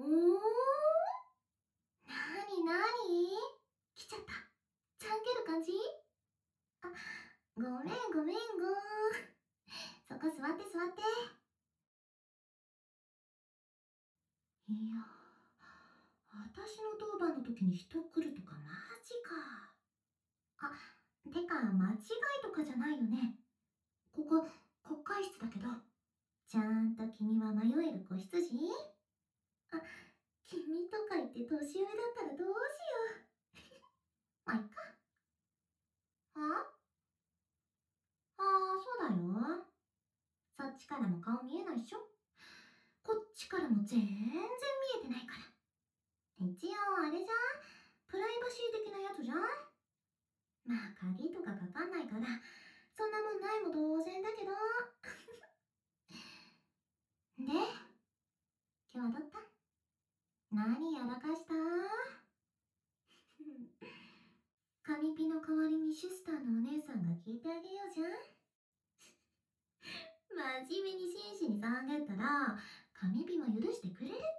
なになに、来ちゃった。ちゃんける感じ？あ、ごめん。そこ座って座って。いや、私の当番の時に人来るとかマジか。あ、てか間違いとかじゃないよね。ここ、国会室だけど。ちゃんと君は迷える子羊？あ、君とか言って年上だったらどうしよう。まあ、いっか。ああ、そうだよ。そっちからも顔見えないっしょ。こっちからも全然見えてないから。一応あれじゃん、プライバシー的なやつじゃん。まあ鍵とかかかんないからそんなもんないも同然だけど。で、今日はどった？何やらかした？紙ピの代わりにシスターのお姉さんが聞いてあげようじゃん。真面目に真摯に騒げたら紙ピも許してくれるって。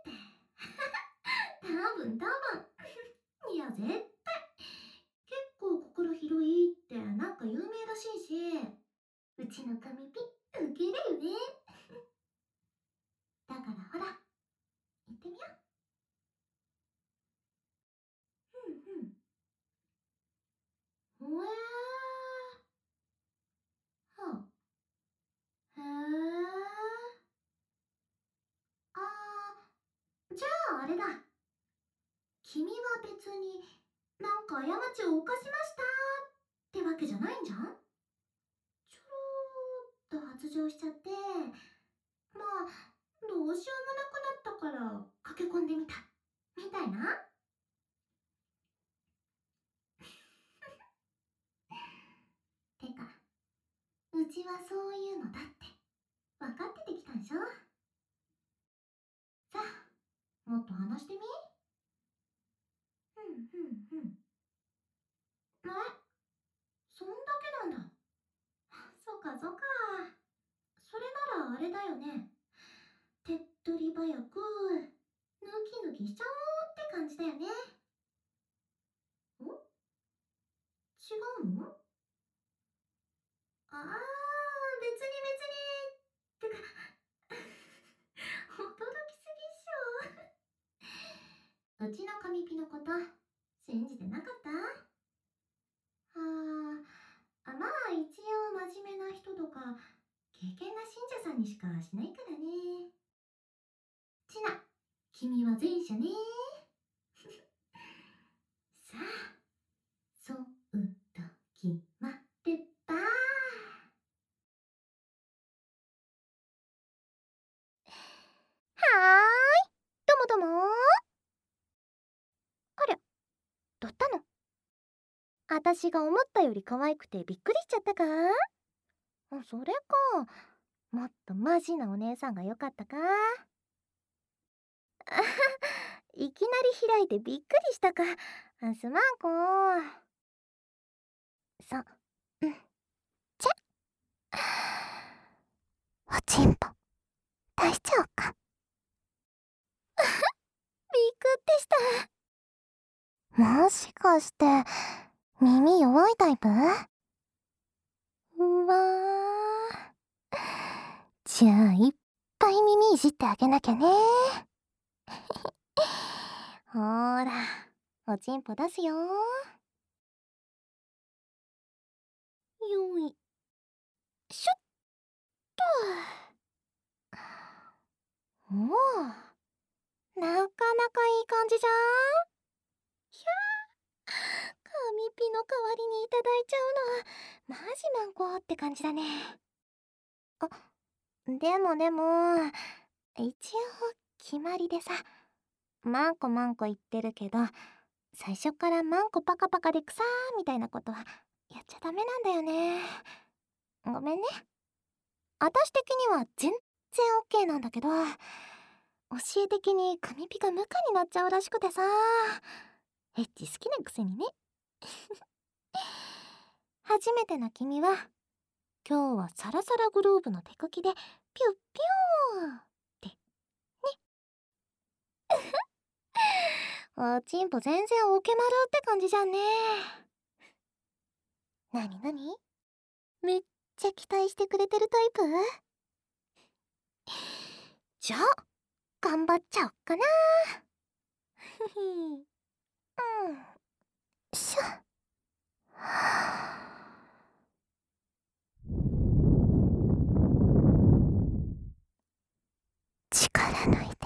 多分いや絶対。結構心広いってなんか有名らしいし、うちの紙ピウケるよね。だからほら、行ってみよう。ほえー。はあ、へえ。あー、じゃああれだ。君は別になんか過ちを犯しましたってわけじゃないんじゃん。ちょろーっと発情しちゃって、まあどうしようもなくなったから駆け込んでみたみたいな。てか、うちはそういうのだって分かっててきたんでしょ。さあ、もっと話してみ。え、そんだけなんだ。そっかそっか。それならあれだよね。手っ取り早くヌキヌキしちゃおうって感じだよね。違うの？ああー、別にってか驚きすぎっしょ。うちの神ピのこと信じてなかった？まあ一応真面目な人とか敬虔な信者さんにしかしないからね。ちな、君は前者ね。さあ、そうと決まれば。はーい、どもども。ありゃ、どったの？私が思ったより可愛くてびっくりしちゃったか？それか、もっとマジなお姉さんが良かったか？いきなり開いてびっくりしたか。すまんこ。そ、うん、ちゃ。おちんぽ、出しちゃおうか。びくってした。もしかして、耳弱いタイプ？うわー。じゃあ、いっぱい耳いじってあげなきゃね。ほーら、おちんぽ出すよ。よいしょっと。おお、なかなかいい感じじゃん。ひゃー、紙ピの代わりにいただいちゃうのマジマンコって感じだね。あ、でも一応決まりでさ、マンコマンコ言ってるけど、最初からマンコパカパカで草みたいなことはやっちゃダメなんだよね。ごめんね。私的には全然 OK なんだけど、教え的に紙ピが無価になっちゃうらしくてさ、エッチ好きなくせにね。初めての君は今日はサラサラグローブの手書きでピュッピューってね。 おちんぽ全然オケマルって感じじゃんね。なになに？めっちゃ期待してくれてるタイプ？じゃあ頑張っちゃおっかな。ふふん。しょ。力抜いて。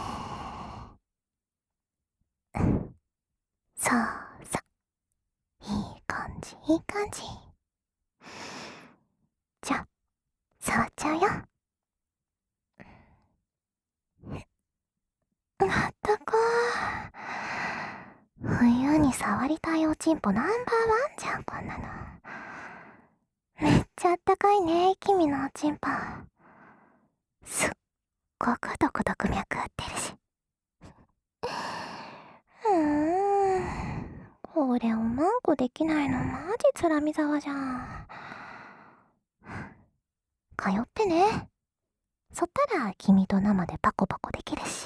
そうそう、いい感じいい感じ。じゃあ触っちゃうよ。まったく冬に触りたいおちんぽナンバーワンじゃん、こんなの。めっちゃあったかいね、君のおちんぽ。すっごくドクドク脈打ってるし。これおまんこできないのマジつらみざわじゃん。通ってね。そったら君と生でパコパコできるし。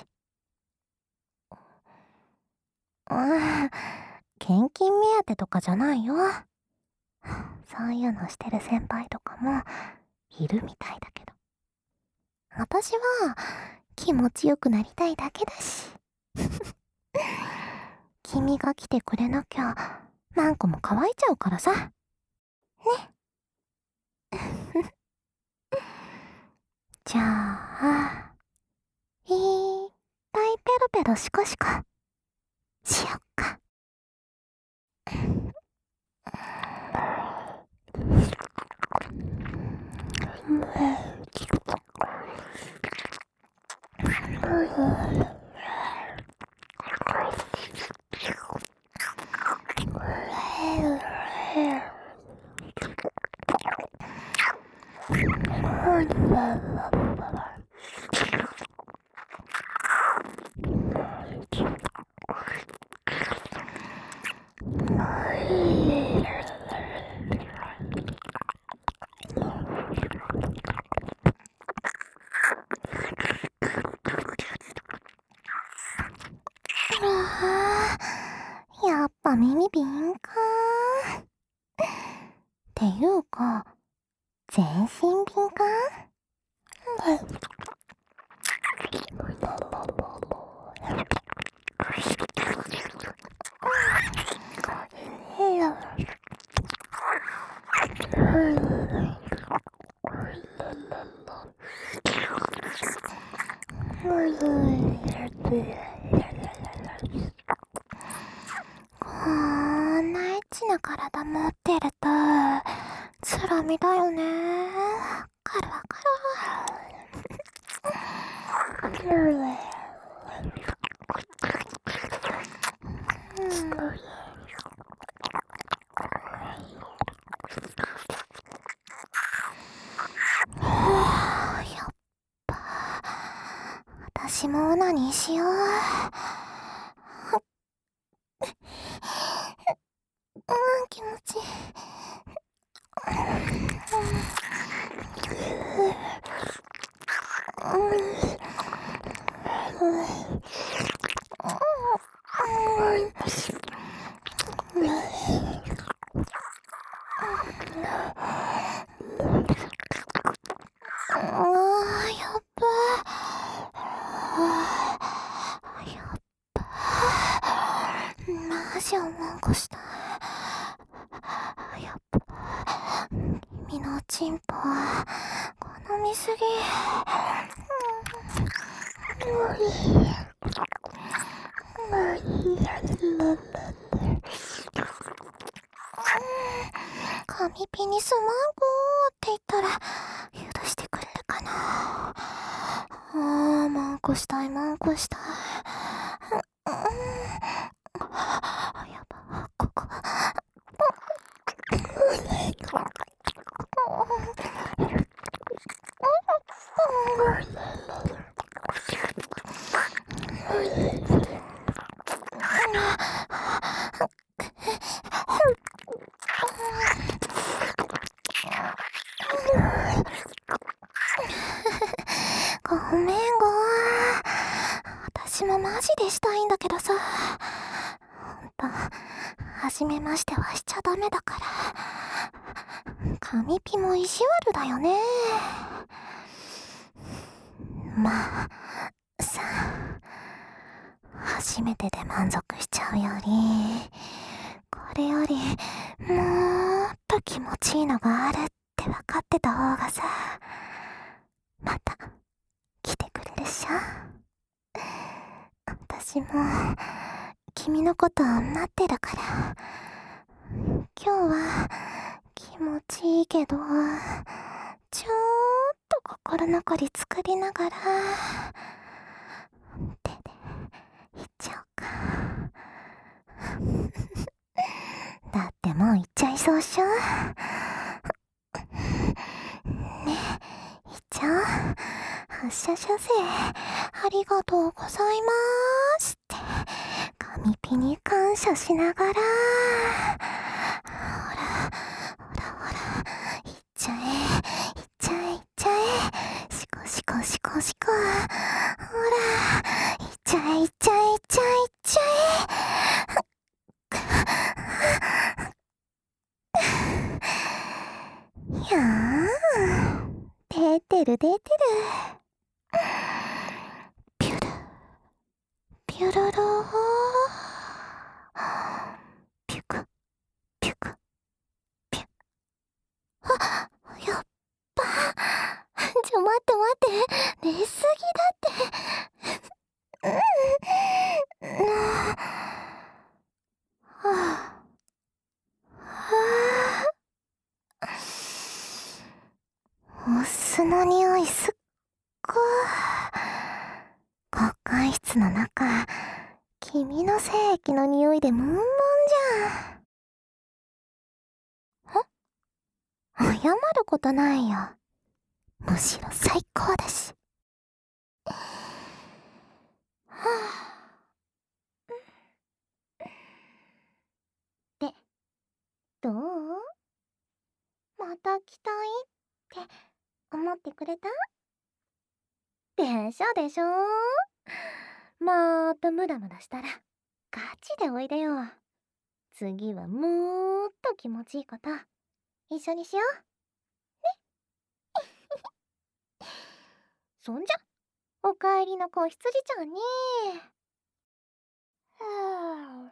献金目当てとかじゃないよ。そういうのしてる先輩とかもいるみたいだけど、私は気持ちよくなりたいだけだし。君が来てくれなきゃマンコも乾いちゃうからさね。じゃあいっぱいペロペロシコシコしよっか。やっぱ耳敏感っていうか全身敏感。こんなエッチな体持ってるとつらみだよね。わかるわかる。やっぱ私もオナニーしよう。気持ちいい。やっば。マジおまんこしたい。やっぱ君のおちんぽ好みすぎ。紙ピにすまんこって言ったら許してくれるかな。マンコしたいマンコしたい。やば、ここごめんご。私もマジでしたいんだけどさ。 いましてはしちゃダメだから。神ピも意地悪だよね。まあさ、初めてで満足しちゃうより、これよりもっと気持ちいいのがあるって分かってた方がさ、また来てくれるっしょ。私も君のこと待ってるから、今日は気持ちいいけど、ちょっと心残り作りながら手でいっちゃおうか。だってもう行っちゃいそうっしょ。ねえ、行っちゃおう。発射射精ありがとうございますって神ピに感謝しながら、ほらほらほら、行っちゃえ行っちゃえ行っちゃえ、シコシコシコシコ、ほら行っちゃえ行っちゃえ行っちゃえ行っちゃえ。いやー、出てる出てる。ピュルピュルルー、ピュクピュクピュ。あ、やっば。待って待って、出すぎだって。はあはあ、お酢の匂いすっごい。国会室の中、君の精液の匂いでムンムンじゃん。謝ることないよ。むしろ最高だし。はあ、で、どう？また来たいって思ってくれた？でしょでしょ。またムダムダしたらガチでおいでよ。次はもっと気持ちいいこと一緒にしようね。そんじゃおかえりの子羊ちゃんに。は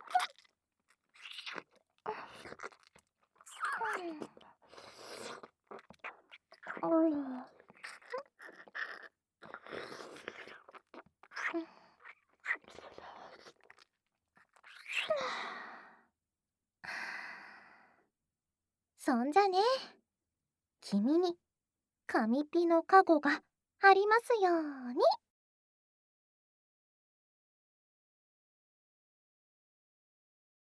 あ、おい。そんじゃね、君に神ピの加護がありますように。